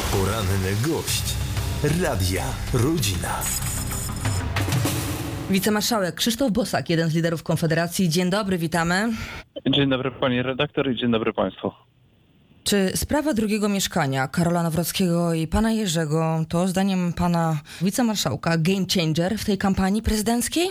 Poranny gość Radia Rodzina. Wicemarszałek Krzysztof Bosak, jeden z liderów Konfederacji. Dzień dobry, witamy. Dzień dobry pani redaktor i dzień dobry państwu. Czy sprawa drugiego mieszkania Karola Nawrockiego i pana Jerzego to zdaniem pana wicemarszałka game changer w tej kampanii prezydenckiej?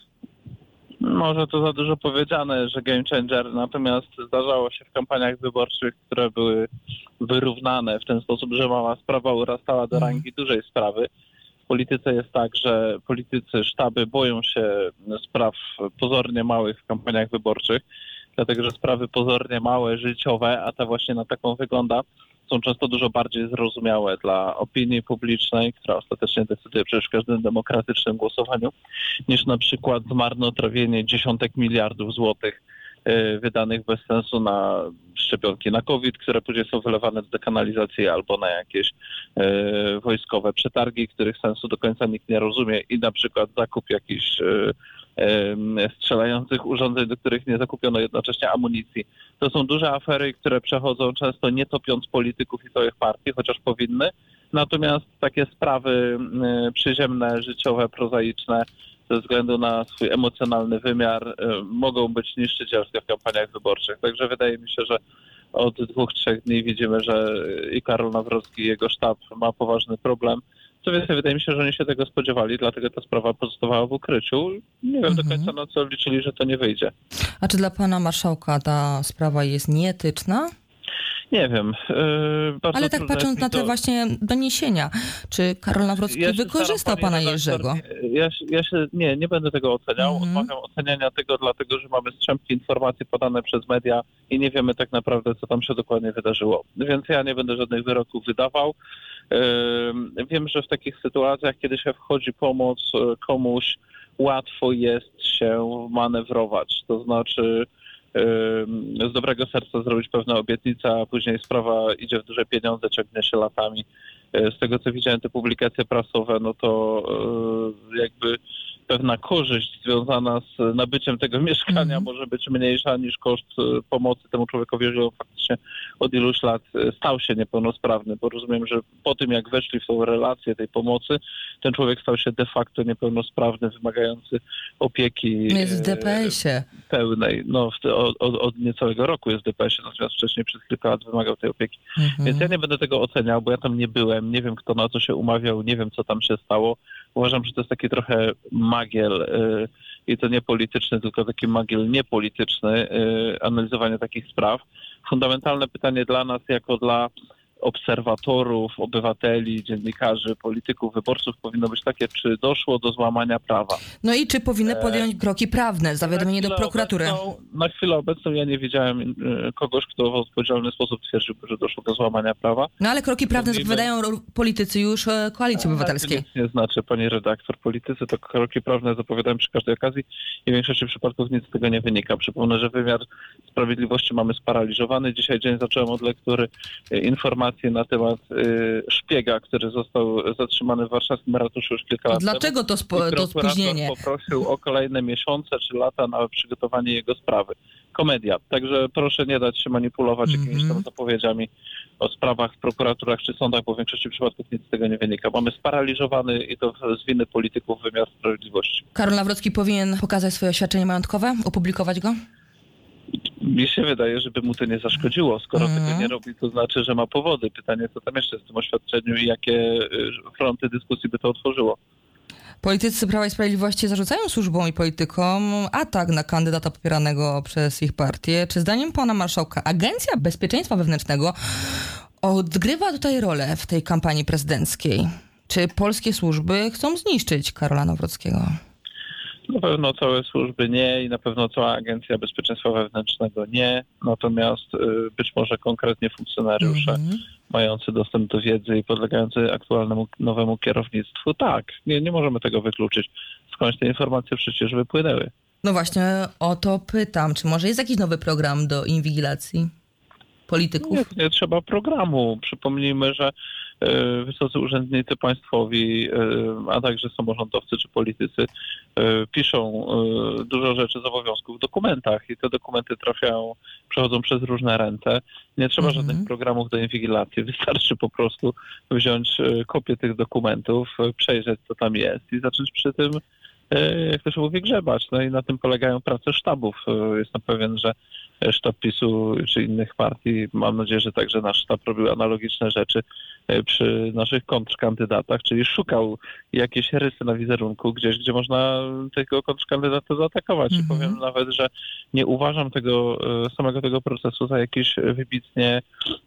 Może to za dużo powiedziane, że game changer, natomiast zdarzało się w kampaniach wyborczych, które były wyrównane w ten sposób, że mała sprawa urastała do rangi dużej sprawy. W polityce jest tak, że politycy, sztaby boją się spraw pozornie małych w kampaniach wyborczych, dlatego że sprawy pozornie małe, życiowe, a ta właśnie na taką wygląda, są często dużo bardziej zrozumiałe dla opinii publicznej, która ostatecznie decyduje przecież w każdym demokratycznym głosowaniu, niż na przykład zmarnotrawienie dziesiątek miliardów złotych wydanych bez sensu na szczepionki na COVID, które później są wylewane do dekanalizacji albo na jakieś wojskowe przetargi, których sensu do końca nikt nie rozumie i na przykład zakup jakichś strzelających urządzeń, do których nie zakupiono jednocześnie amunicji. To są duże afery, które przechodzą często nie topiąc polityków i całych partii, chociaż powinny. Natomiast takie sprawy przyziemne, życiowe, prozaiczne ze względu na swój emocjonalny wymiar mogą być niszczycielskie w kampaniach wyborczych. Także wydaje mi się, że od 2-3 dni widzimy, że i Karol Nawrocki i jego sztab ma poważny problem. Co więcej, wydaje mi się, że oni się tego spodziewali, dlatego ta sprawa pozostawała w ukryciu. Nie wiem do końca, na co liczyli, że to nie wyjdzie. A czy dla pana marszałka ta sprawa jest nieetyczna? Nie wiem. Ale tak patrząc na te właśnie doniesienia, czy Karol Nawrocki wykorzystał pana Jerzego? Nie będę tego oceniał. Odmawiam oceniania tego, dlatego że mamy strzępki informacji podane przez media i nie wiemy tak naprawdę, co tam się dokładnie wydarzyło. Więc ja nie będę żadnych wyroków wydawał. Wiem, że w takich sytuacjach, kiedy się wchodzi pomoc komuś, łatwo jest się manewrować. To znaczy z dobrego serca zrobić pewne obietnice, a później sprawa idzie w duże pieniądze, ciągnie się latami. Z tego, co widziałem, te publikacje prasowe, no to jakby pewna korzyść związana z nabyciem tego mieszkania może być mniejsza niż koszt pomocy temu człowiekowi, jeżeli on faktycznie od iluś lat stał się niepełnosprawny, bo rozumiem, że po tym jak weszli w tą relację tej pomocy, ten człowiek stał się de facto niepełnosprawny, wymagający opieki jest w DPS-ie. Pełnej. No od niecałego roku jest w DPS-ie, natomiast wcześniej przez kilka lat wymagał tej opieki. Więc ja nie będę tego oceniał, bo ja tam nie byłem, nie wiem kto na co się umawiał, nie wiem co tam się stało. Uważam, że to jest taki trochę magiel i to nie polityczny, tylko taki magiel niepolityczny, analizowanie takich spraw. Fundamentalne pytanie dla nas, jako dla obserwatorów, obywateli, dziennikarzy, polityków, wyborców powinno być takie, czy doszło do złamania prawa. No i czy powinny podjąć kroki prawne, zawiadomienie do prokuratury? Na chwilę obecną ja nie widziałem kogoś, kto w odpowiedzialny sposób twierdził, że doszło do złamania prawa. No ale kroki prawne zapowiadają politycy już Koalicji Obywatelskiej. To nic nie znaczy, pani redaktor. Politycy to kroki prawne zapowiadają przy każdej okazji i w większości przypadków nic z tego nie wynika. Przypomnę, że wymiar sprawiedliwości mamy sparaliżowany. Dzisiaj dzień zacząłem od lektury informacji na temat szpiega, który został zatrzymany w warszawskim ratuszu już kilka lat temu. Dlaczego to spóźnienie? Poprosił o kolejne miesiące czy lata na przygotowanie jego sprawy. Komedia. Także proszę nie dać się manipulować jakimiś tam zapowiedziami o sprawach w prokuraturach czy sądach, bo w większości przypadków nic z tego nie wynika. Mamy sparaliżowany i to z winy polityków wymiar sprawiedliwości. Karol Nawrocki powinien pokazać swoje oświadczenie majątkowe, opublikować go? Mi się wydaje, żeby mu to nie zaszkodziło. Skoro tego nie robi, to znaczy, że ma powody. Pytanie, co tam jeszcze jest w tym oświadczeniu i jakie fronty dyskusji by to otworzyło. Politycy Prawa i Sprawiedliwości zarzucają służbom i politykom atak na kandydata popieranego przez ich partię. Czy zdaniem pana marszałka Agencja Bezpieczeństwa Wewnętrznego odgrywa tutaj rolę w tej kampanii prezydenckiej? Czy polskie służby chcą zniszczyć Karola Nawrockiego? Na pewno całe służby nie i na pewno cała Agencja Bezpieczeństwa Wewnętrznego nie. Natomiast być może konkretnie funkcjonariusze mający dostęp do wiedzy i podlegający aktualnemu nowemu kierownictwu, tak. Nie możemy tego wykluczyć. Skądś te informacje przecież wypłynęły. No właśnie o to pytam. Czy może jest jakiś nowy program do inwigilacji polityków? Nie trzeba programu. Przypomnijmy, że wysocy urzędnicy państwowi, a także samorządowcy czy politycy piszą dużo rzeczy z obowiązków w dokumentach i te dokumenty przechodzą przez różne ręce. Nie trzeba żadnych programów do inwigilacji. Wystarczy po prostu wziąć kopię tych dokumentów, przejrzeć co tam jest i zacząć przy tym, jak to się mówi, grzebać. No i na tym polegają prace sztabów. Jestem pewien, że sztab PiS-u czy innych partii, mam nadzieję, że także nasz sztab robił analogiczne rzeczy przy naszych kontrkandydatach, czyli szukał jakieś rysy na wizerunku gdzieś, gdzie można tego kontrkandydata zaatakować. I powiem nawet, że nie uważam samego tego procesu za jakiś wybitnie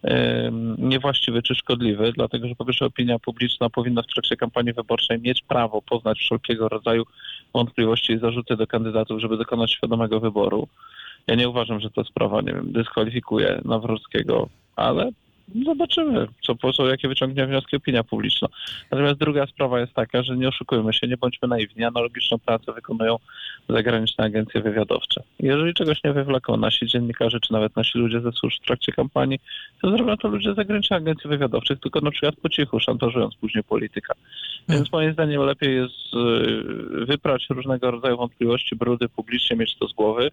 niewłaściwy czy szkodliwy, dlatego że po pierwsze opinia publiczna powinna w trakcie kampanii wyborczej mieć prawo poznać wszelkiego rodzaju wątpliwości i zarzuty do kandydatów, żeby dokonać świadomego wyboru. Ja nie uważam, że ta sprawa, dyskwalifikuje Nawrockiego, ale zobaczymy, jakie wyciągnie wnioski opinia publiczna. Natomiast druga sprawa jest taka, że nie oszukujmy się, nie bądźmy naiwni. Analogiczną pracę wykonują zagraniczne agencje wywiadowcze. Jeżeli czegoś nie wywleką nasi dziennikarze, czy nawet nasi ludzie ze służb w trakcie kampanii, to zrobią to ludzie z zagranicznych agencji wywiadowczych, tylko na przykład po cichu, szantażując później polityka. Więc moim zdaniem lepiej jest wyprać różnego rodzaju wątpliwości, brudy publicznie, mieć to z głowy.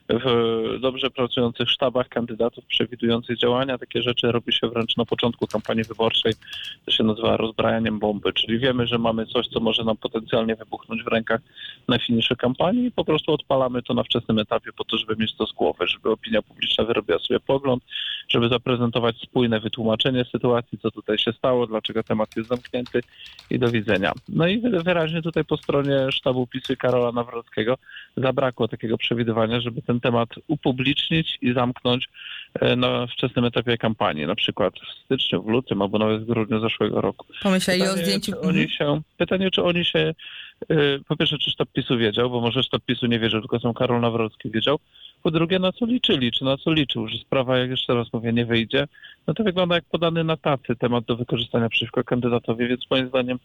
W dobrze pracujących sztabach kandydatów przewidujących działania. Takie rzeczy robi się wręcz na początku kampanii wyborczej. To się nazywa rozbrajaniem bomby, czyli wiemy, że mamy coś, co może nam potencjalnie wybuchnąć w rękach na finiszu kampanii i po prostu odpalamy to na wczesnym etapie po to, żeby mieć to z głowy, żeby opinia publiczna wyrobiła sobie pogląd, żeby zaprezentować spójne wytłumaczenie sytuacji, co tutaj się stało, dlaczego temat jest zamknięty i do widzenia. No i wyraźnie tutaj po stronie sztabu PiS-u Karola Nawrockiego zabrakło takiego przewidywania, żeby ten temat upublicznić i zamknąć na wczesnym etapie kampanii, na przykład w styczniu, w lutym albo nawet w grudniu zeszłego roku. Pomyśleli o zdjęciu. Pytanie, czy oni się, po pierwsze, czy sztab PiS-u wiedział, bo może sztab PiS-u nie wiedział, tylko sam Karol Nawrocki wiedział. Po drugie, na co liczyli, czy na co liczył, że sprawa, jak jeszcze raz mówię, nie wyjdzie. No to wygląda jak podany na tacy temat do wykorzystania przeciwko kandydatowi, więc moim zdaniem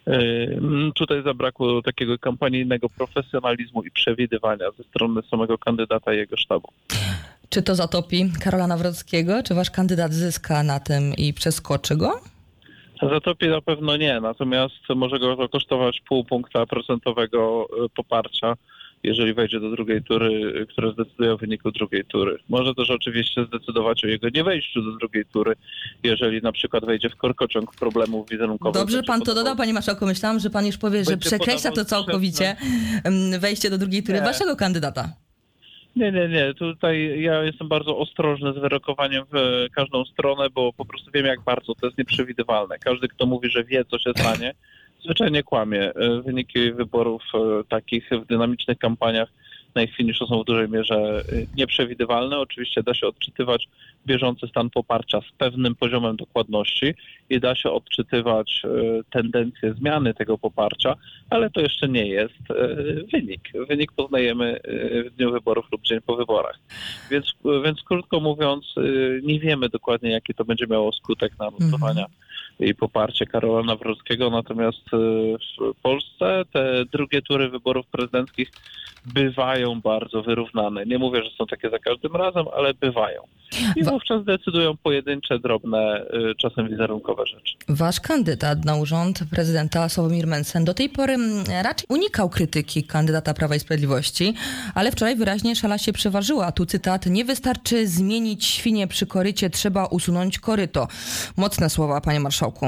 tutaj zabrakło takiego kampanijnego profesjonalizmu i przewidywania ze strony samego kandydata i jego sztabu. Czy to zatopi Karola Nawrockiego? Czy wasz kandydat zyska na tym i przeskoczy go? Zatopi na pewno nie, natomiast może go to kosztować 0,5 punkta procentowego poparcia, jeżeli wejdzie do drugiej tury, które zdecyduje o wyniku drugiej tury. Może też oczywiście zdecydować o jego niewejściu do drugiej tury, jeżeli na przykład wejdzie w korkociąg problemów wizerunkowych. Dobrze, pan to dodał, panie marszałku. Myślałam, że pan już powie, że przekreśla to całkowicie wejście do drugiej tury waszego kandydata. Nie. Tutaj ja jestem bardzo ostrożny z wyrokowaniem w każdą stronę, bo po prostu wiem, jak bardzo to jest nieprzewidywalne. Każdy, kto mówi, że wie, co się stanie, zwyczajnie kłamie. Wyniki wyborów takich w dynamicznych kampaniach na ich finiszu są w dużej mierze nieprzewidywalne. Oczywiście da się odczytywać bieżący stan poparcia z pewnym poziomem dokładności i da się odczytywać tendencje zmiany tego poparcia, ale to jeszcze nie jest wynik. Wynik poznajemy w dniu wyborów lub dzień po wyborach. Więc krótko mówiąc, nie wiemy dokładnie, jaki to będzie miało skutek na notowania i poparcie Karola Nawrockiego, natomiast w Polsce te drugie tury wyborów prezydenckich bywają bardzo wyrównane. Nie mówię, że są takie za każdym razem, ale bywają. I wówczas decydują pojedyncze, drobne, czasem wizerunkowe rzeczy. Wasz kandydat na urząd prezydenta Sławomir Mencen do tej pory raczej unikał krytyki kandydata Prawa i Sprawiedliwości, ale wczoraj wyraźnie szala się przeważyła. Tu cytat: nie wystarczy zmienić świnię przy korycie, trzeba usunąć koryto. Mocne słowa, panie marszałku.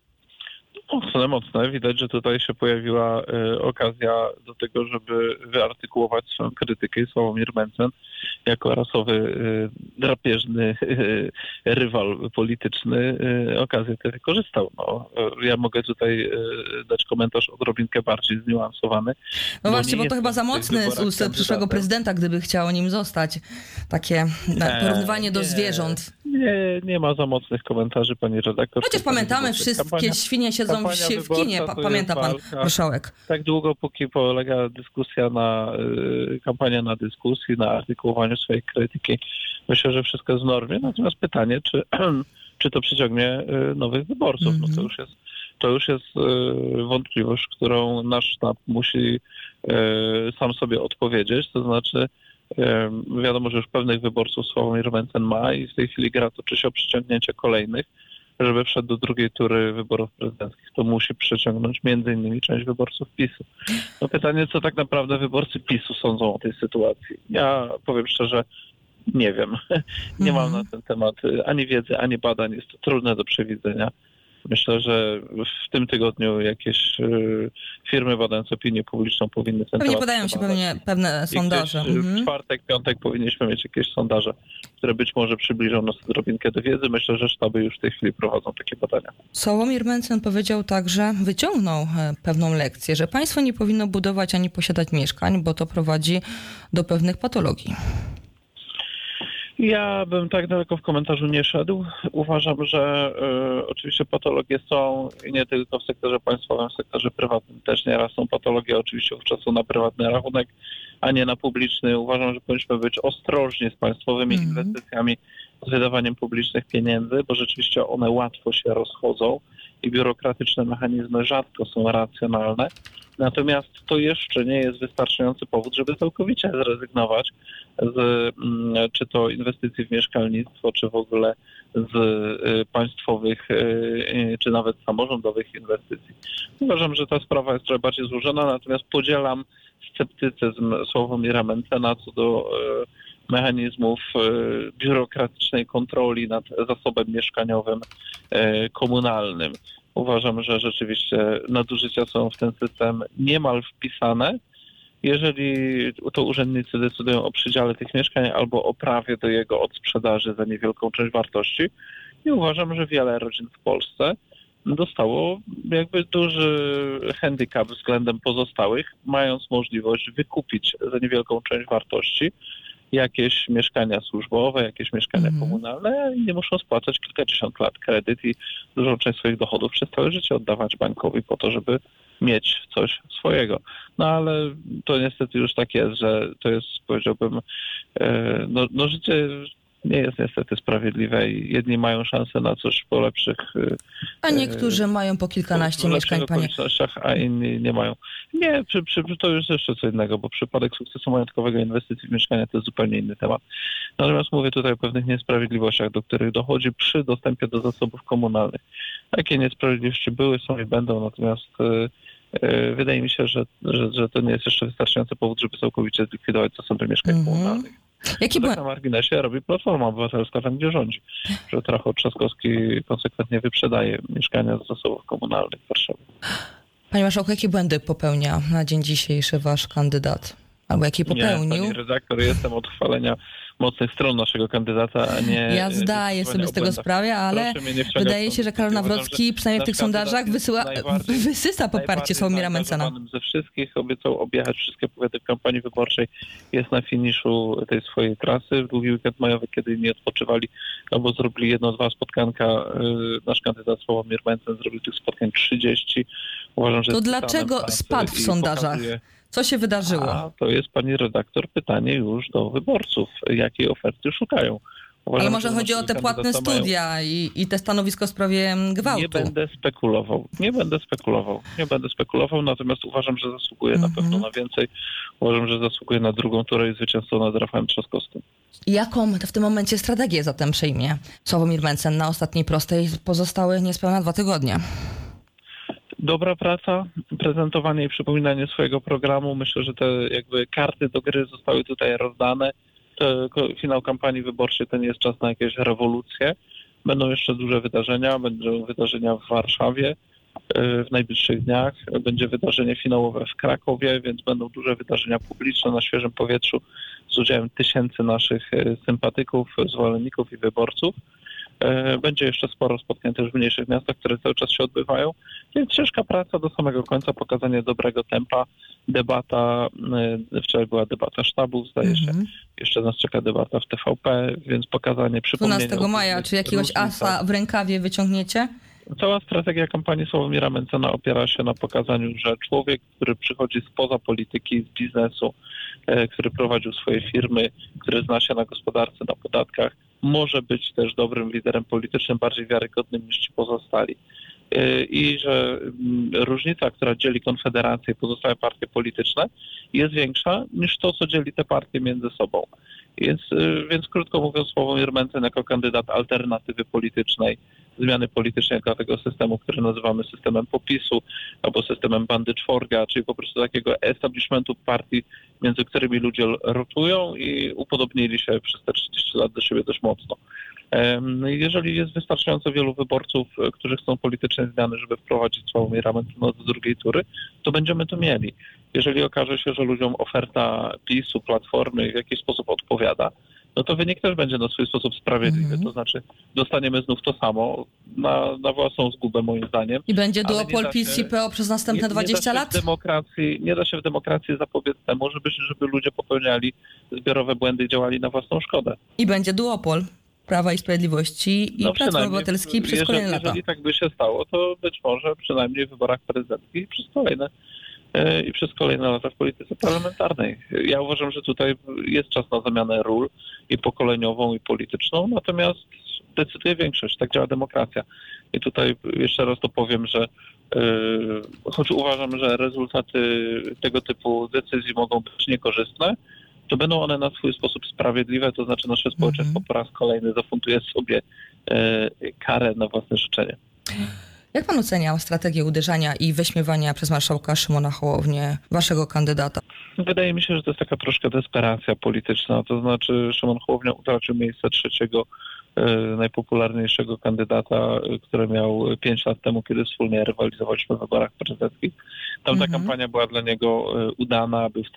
Mocne. Widać, że tutaj się pojawiła okazja do tego, żeby wyartykułować swoją krytykę. Sławomir Mencen jako rasowy, drapieżny rywal polityczny okazję tę wykorzystał. Ja mogę tutaj dać komentarz odrobinkę bardziej zniuansowany. No właśnie, bo to chyba za mocny z ust przyszłego prezydenta, gdyby chciał nim zostać. Takie porównywanie do zwierząt. Nie ma za mocnych komentarzy, pani redaktor. Chociaż pamiętamy, wszystkie świnie siedzą w kinie, pamięta pan marszałek. Tak długo, póki polega dyskusja kampania na dyskusji, na artykułowaniu swojej krytyki, myślę, że wszystko jest w normie. Natomiast pytanie, czy to przyciągnie nowych wyborców? No to już jest wątpliwość, którą nasz sztab musi sam sobie odpowiedzieć. To znaczy, Wiadomo, że już pewnych wyborców Sławomir Mencen ma i w tej chwili gra toczy się o przyciągnięcie kolejnych. Żeby wszedł do drugiej tury wyborów prezydenckich, to musi przyciągnąć między innymi część wyborców PiS-u. No pytanie, co tak naprawdę wyborcy PiS-u sądzą o tej sytuacji. Ja powiem szczerze, nie wiem. Nie mam na ten temat ani wiedzy, ani badań. Jest to trudne do przewidzenia. Myślę, że w tym tygodniu jakieś firmy badające opinię publiczną powinny ten Pewnie temat podają się przebadać. pewne sondaże. W czwartek, piątek powinniśmy mieć jakieś sondaże, które być może przybliżą nas odrobinkę do wiedzy. Myślę, że sztaby już w tej chwili prowadzą takie badania. Sławomir Mencen powiedział także, wyciągnął pewną lekcję, że państwo nie powinno budować ani posiadać mieszkań, bo to prowadzi do pewnych patologii. Ja bym tak daleko w komentarzu nie szedł. Uważam, że oczywiście patologie są i nie tylko w sektorze państwowym, w sektorze prywatnym też nieraz są patologie. Oczywiście wówczas są na prywatny rachunek, a nie na publiczny. Uważam, że powinniśmy być ostrożni z państwowymi inwestycjami, z wydawaniem publicznych pieniędzy, bo rzeczywiście one łatwo się rozchodzą i biurokratyczne mechanizmy rzadko są racjonalne. Natomiast to jeszcze nie jest wystarczający powód, żeby całkowicie zrezygnować z czy to inwestycji w mieszkalnictwo, czy w ogóle z państwowych, czy nawet samorządowych inwestycji. Uważam, że ta sprawa jest trochę bardziej złożona, natomiast podzielam sceptycyzm Sławomira Mencena co do mechanizmów biurokratycznej kontroli nad zasobem mieszkaniowym komunalnym. Uważam, że rzeczywiście nadużycia są w ten system niemal wpisane. Jeżeli to urzędnicy decydują o przydziale tych mieszkań albo o prawie do jego odsprzedaży za niewielką część wartości, i uważam, że wiele rodzin w Polsce dostało jakby duży handicap względem pozostałych, mając możliwość wykupić za niewielką część wartości jakieś mieszkania służbowe, jakieś mieszkania komunalne i nie muszą spłacać kilkadziesiąt lat kredyt i dużą część swoich dochodów przez całe życie oddawać bankowi po to, żeby mieć coś swojego. No ale to niestety już tak jest, że to jest, powiedziałbym, no życie nie jest niestety sprawiedliwe i jedni mają szansę na coś po lepszych... A niektórzy mają po kilkanaście mieszkań, panie. A inni nie mają. Nie, to już jeszcze co innego, bo przypadek sukcesu majątkowego inwestycji w mieszkania to jest zupełnie inny temat. Natomiast mówię tutaj o pewnych niesprawiedliwościach, do których dochodzi przy dostępie do zasobów komunalnych. Takie niesprawiedliwości były, są i będą, natomiast wydaje mi się, że to nie jest jeszcze wystarczający powód, żeby całkowicie zlikwidować zasoby mieszkań komunalnych. Jaki tak na marginesie robi Platforma Obywatelska tam, gdzie rządzi. Że Rafał Trzaskowski konsekwentnie wyprzedaje mieszkania z zasobów komunalnych w Warszawie. Panie marszałku, jakie błędy popełnia na dzień dzisiejszy wasz kandydat? Albo jakie popełnił? Nie, pani redaktor, jestem od chwalenia mocnych stron naszego kandydata, a nie... Ja zdaję sobie z tego sprawę, ale wydaje się, że Karol Nawrocki, przynajmniej w tych sondażach, wysysa poparcie Sławomira Mencena. Ze wszystkich obiecał objechać wszystkie powiaty w kampanii wyborczej. Jest na finiszu tej swojej trasy. W długi weekend majowy, kiedy inni odpoczywali, albo zrobili 1-2 spotkanka, nasz kandydat Sławomir Mencen zrobił tych spotkań 30. Uważam, że to dlaczego spadł w sondażach? Co się wydarzyło? A to jest, pani redaktor, pytanie już do wyborców. Jakiej oferty szukają? Uważam, ale może chodzi o te płatne studia i te stanowisko w sprawie gwałtu. Nie będę spekulował, natomiast uważam, że zasługuje na pewno na więcej. Uważam, że zasługuje na drugą turę i zwycięstwo nad Rafałem Trzaskowskim. Jaką w tym momencie strategię zatem przyjmie Sławomir Mencen na ostatniej prostej? Pozostałe niespełna 2 tygodnie. Dobra praca, prezentowanie i przypominanie swojego programu. Myślę, że te jakby karty do gry zostały tutaj rozdane. Finał kampanii wyborczej to nie jest czas na jakieś rewolucje. Będą jeszcze duże wydarzenia. Będą wydarzenia w Warszawie w najbliższych dniach. Będzie wydarzenie finałowe w Krakowie, więc będą duże wydarzenia publiczne na świeżym powietrzu z udziałem tysięcy naszych sympatyków, zwolenników i wyborców. Będzie jeszcze sporo spotkań też w mniejszych miastach, które cały czas się odbywają. Więc ciężka praca do samego końca, pokazanie dobrego tempa, debata, wczoraj była debata sztabów, zdaje się, jeszcze nas czeka debata w TVP, więc pokazanie, przypomnienie... 12 maja, czy jakiegoś asa w rękawie wyciągniecie? Cała strategia kampanii Sławomira Mencena opiera się na pokazaniu, że człowiek, który przychodzi spoza polityki, z biznesu, który prowadził swoje firmy, który zna się na gospodarce, na podatkach, może być też dobrym liderem politycznym, bardziej wiarygodnym niż ci pozostali. i że różnica, która dzieli Konfederację i pozostałe partie polityczne, jest większa niż to, co dzieli te partie między sobą. Więc krótko mówiąc, Sławomir Mencen jako kandydat alternatywy politycznej, zmiany politycznej dla tego systemu, który nazywamy systemem popisu albo systemem bandy czworga, czyli po prostu takiego establishmentu partii, między którymi ludzie rotują i upodobnili się przez te 30 lat do siebie dość mocno. Jeżeli jest wystarczająco wielu wyborców, którzy chcą politycznej zmiany, żeby wprowadzić Sławomira Mencena do drugiej tury, to będziemy to mieli. Jeżeli okaże się, że ludziom oferta PiS-u, Platformy w jakiś sposób odpowiada, no to wynik też będzie na swój sposób sprawiedliwy. To znaczy dostaniemy znów to samo na własną zgubę, moim zdaniem. I będzie duopol PiS i PO przez następne 20 lat? Nie da się w demokracji zapobiec temu, żeby ludzie popełniali zbiorowe błędy i działali na własną szkodę. I będzie duopol Prawa i Sprawiedliwości i Platformy Obywatelskiej przez kolejne lata. Jeżeli tak by się stało, to być może przynajmniej w wyborach prezydenckich i przez kolejne lata w polityce parlamentarnej. Ja uważam, że tutaj jest czas na zamianę ról i pokoleniową, i polityczną, natomiast decyduje większość, tak działa demokracja. I tutaj jeszcze raz to powiem, że choć uważam, że rezultaty tego typu decyzji mogą być niekorzystne, to będą one na swój sposób sprawiedliwe, to znaczy nasze społeczeństwo po raz kolejny zafunduje sobie karę na własne życzenie. Jak pan ocenia strategię uderzania i wyśmiewania przez marszałka Szymona Hołownię waszego kandydata? Wydaje mi się, że to jest taka troszkę desperacja polityczna. To znaczy Szymon Hołownia utracił miejsce trzeciego najpopularniejszego kandydata, który miał 5 lat temu, kiedy wspólnie rywalizowaliśmy w wyborach prezydenckich. Tam ta kampania była dla niego udana, był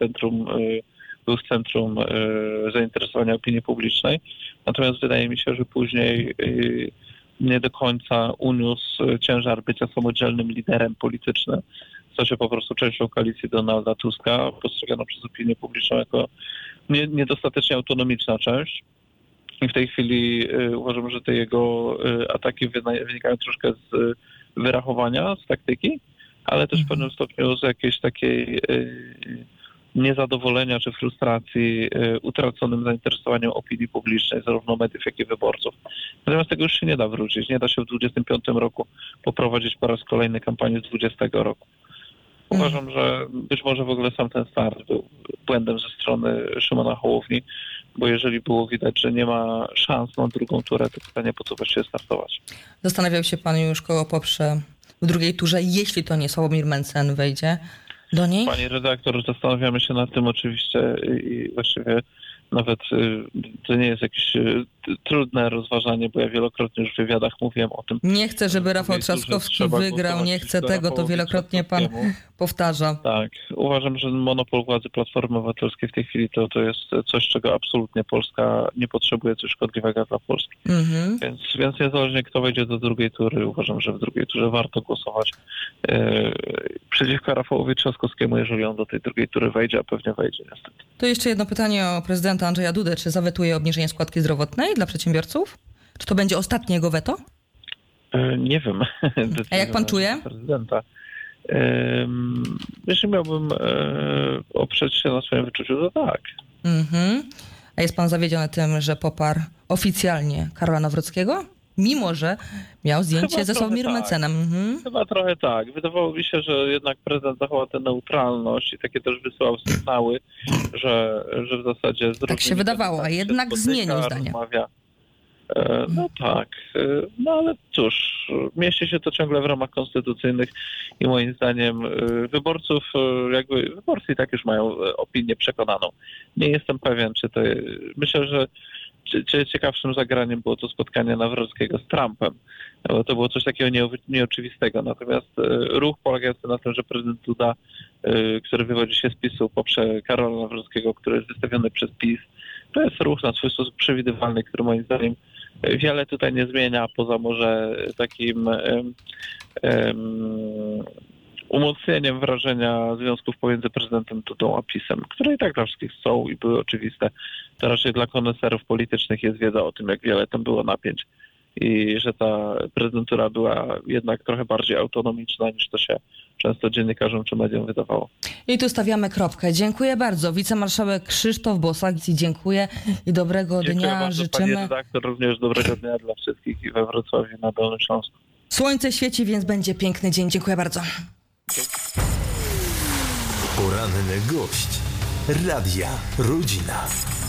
w centrum zainteresowania opinii publicznej. Natomiast wydaje mi się, że później nie do końca uniósł ciężar bycia samodzielnym liderem politycznym. Stał się po prostu częścią koalicji Donalda Tuska, postrzegano przez opinię publiczną jako niedostatecznie autonomiczna część. I w tej chwili uważam, że te jego ataki wynikają troszkę z wyrachowania, z taktyki, ale też w pewnym stopniu z jakiejś takiej niezadowolenia czy frustracji utraconym zainteresowaniem opinii publicznej, zarówno mediów, jak i wyborców. Natomiast tego już się nie da wrócić. Nie da się w 2025 roku poprowadzić po raz kolejny kampanii z 2020 roku. Uważam, że być może w ogóle sam ten start był błędem ze strony Szymona Hołowni, bo jeżeli było widać, że nie ma szans na drugą turę, to pytanie, po co właściwie startować. Zastanawiał się pan już, kogo poprze w drugiej turze, jeśli to nie Sławomir Mencen wejdzie do niej? Pani redaktor, zastanawiamy się nad tym oczywiście i właściwie nawet to nie jest jakieś trudne rozważanie, bo ja wielokrotnie już w wywiadach mówiłem o tym. Nie chcę, żeby Rafał Trzaskowski wygrał, nie chcę tego, to wielokrotnie pan powtarza. Tak, uważam, że monopol władzy Platformy Obywatelskiej w tej chwili to jest coś, czego absolutnie Polska nie potrzebuje, coś szkodliwego dla Polski. Więc niezależnie kto wejdzie do drugiej tury, uważam, że w drugiej turze warto głosować przeciwko Rafałowi Trzaskowskiemu, jeżeli on do tej drugiej tury wejdzie, a pewnie wejdzie niestety. To jeszcze jedno pytanie o prezydenta Andrzeja Dudę. Czy zawetuje obniżenie składki zdrowotnej dla przedsiębiorców? Czy to będzie ostatnie jego weto? Nie wiem. A jak pan czuje? Prezydenta. Jeśli miałbym oprzeć się na swoim wyczuciu, to tak. A jest pan zawiedziony tym, że poparł oficjalnie Karola Nawrockiego? Mimo że miał zdjęcie ze Sławomirem Mencenem. Chyba trochę tak. Wydawało mi się, że jednak prezydent zachował tę neutralność i takie też wysyłał sygnały, że w zasadzie... Tak się wydawało, a jednak zmienił zdanie. No tak. No ale cóż, mieści się to ciągle w ramach konstytucyjnych i moim zdaniem wyborcy i tak już mają opinię przekonaną. Nie jestem pewien, czy to... Myślę, że ciekawszym zagraniem było to spotkanie Nawrockiego z Trumpem, bo to było coś takiego nieoczywistego. Natomiast ruch polegający na tym, że prezydent Duda, który wywodzi się z PiS-u, poprze Karola Nawrockiego, który jest wystawiony przez PiS, to jest ruch na swój sposób przewidywalny, który moim zdaniem wiele tutaj nie zmienia, poza może takim umocnieniem wrażenia związków pomiędzy prezydentem Dudą a PiS-em, które i tak dla wszystkich są i były oczywiste. To raczej dla koneserów politycznych jest wiedza o tym, jak wiele tam było napięć i że ta prezydentura była jednak trochę bardziej autonomiczna, niż to się często dziennikarzom czy mediom wydawało. I tu stawiamy kropkę. Dziękuję bardzo. Wicemarszałek Krzysztof Bosak, dziękuję i dobrego dnia. Bardzo, życzymy. Pani redaktor, również dobrego dnia dla wszystkich i we Wrocławiu, na Dolnym Śląsku. Słońce świeci, więc będzie piękny dzień. Dziękuję bardzo. Poranny gość Radia Rodzina.